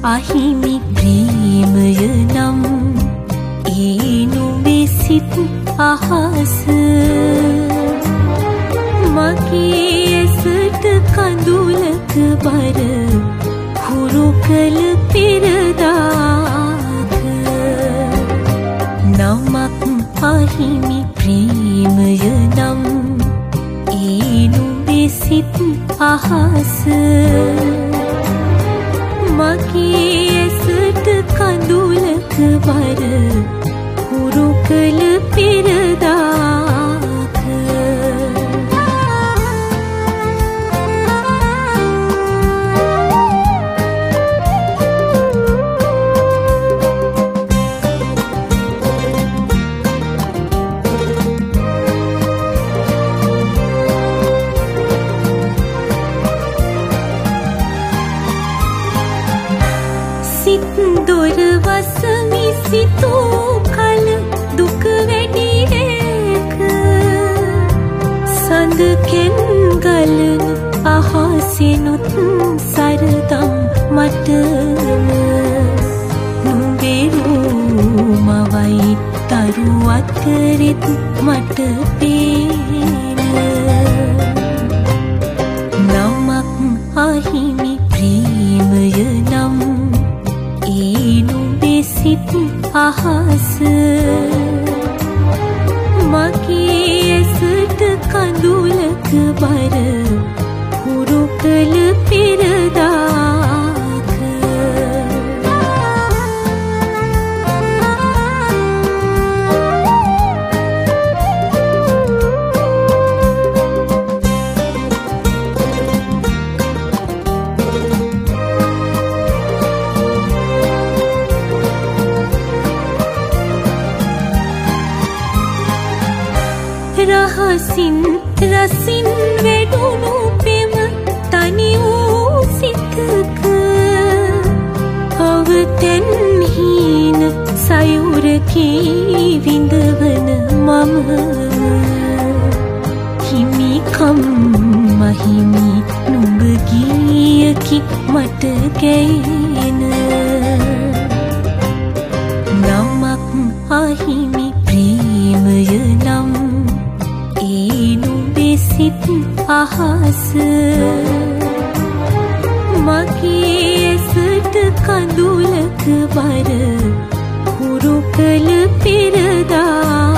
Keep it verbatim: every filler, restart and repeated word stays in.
අහිමි ප්‍රේමය නම් ඒ නුඹේ සිත් අහස මගේ ඇසට කඳුලක බර හුරු කළ පෙරදාක නමක් අහිමි ප්‍රේමය නම් ඒ නුඹේ සිත් අහස මගේ ඇසට කඳුලක බර හුරු කළ පෙරදාක සිත් දොර වසමි සිතූ කල දුක වැඩි ඒක සඳ කෙන් ගලන අහසෙනුත් සරදම් මටම නුඹේ රූමවයි තරුවත් කරෙත් මට පේන නමක් අහිමි ප්‍රේමය නම් ඒ නුඹේ සිත් අහස මගේ ඇසට කඳුලක බර හුරු කළ පෙරදාක රහසින් රසින් වැඩුණු පෙම තනි වූ සිතක අවතැන් හීන සයුරකී විඳවන මම හිමිකම් මහිමි නුඹ ගීයකි මට ගැයෙන නමක් අහිමි ප්‍රේමය නම් ඒ නුඹේ සිත් අහස මගේ ඇසට කඳුලක බර හුරු කළ පෙරදා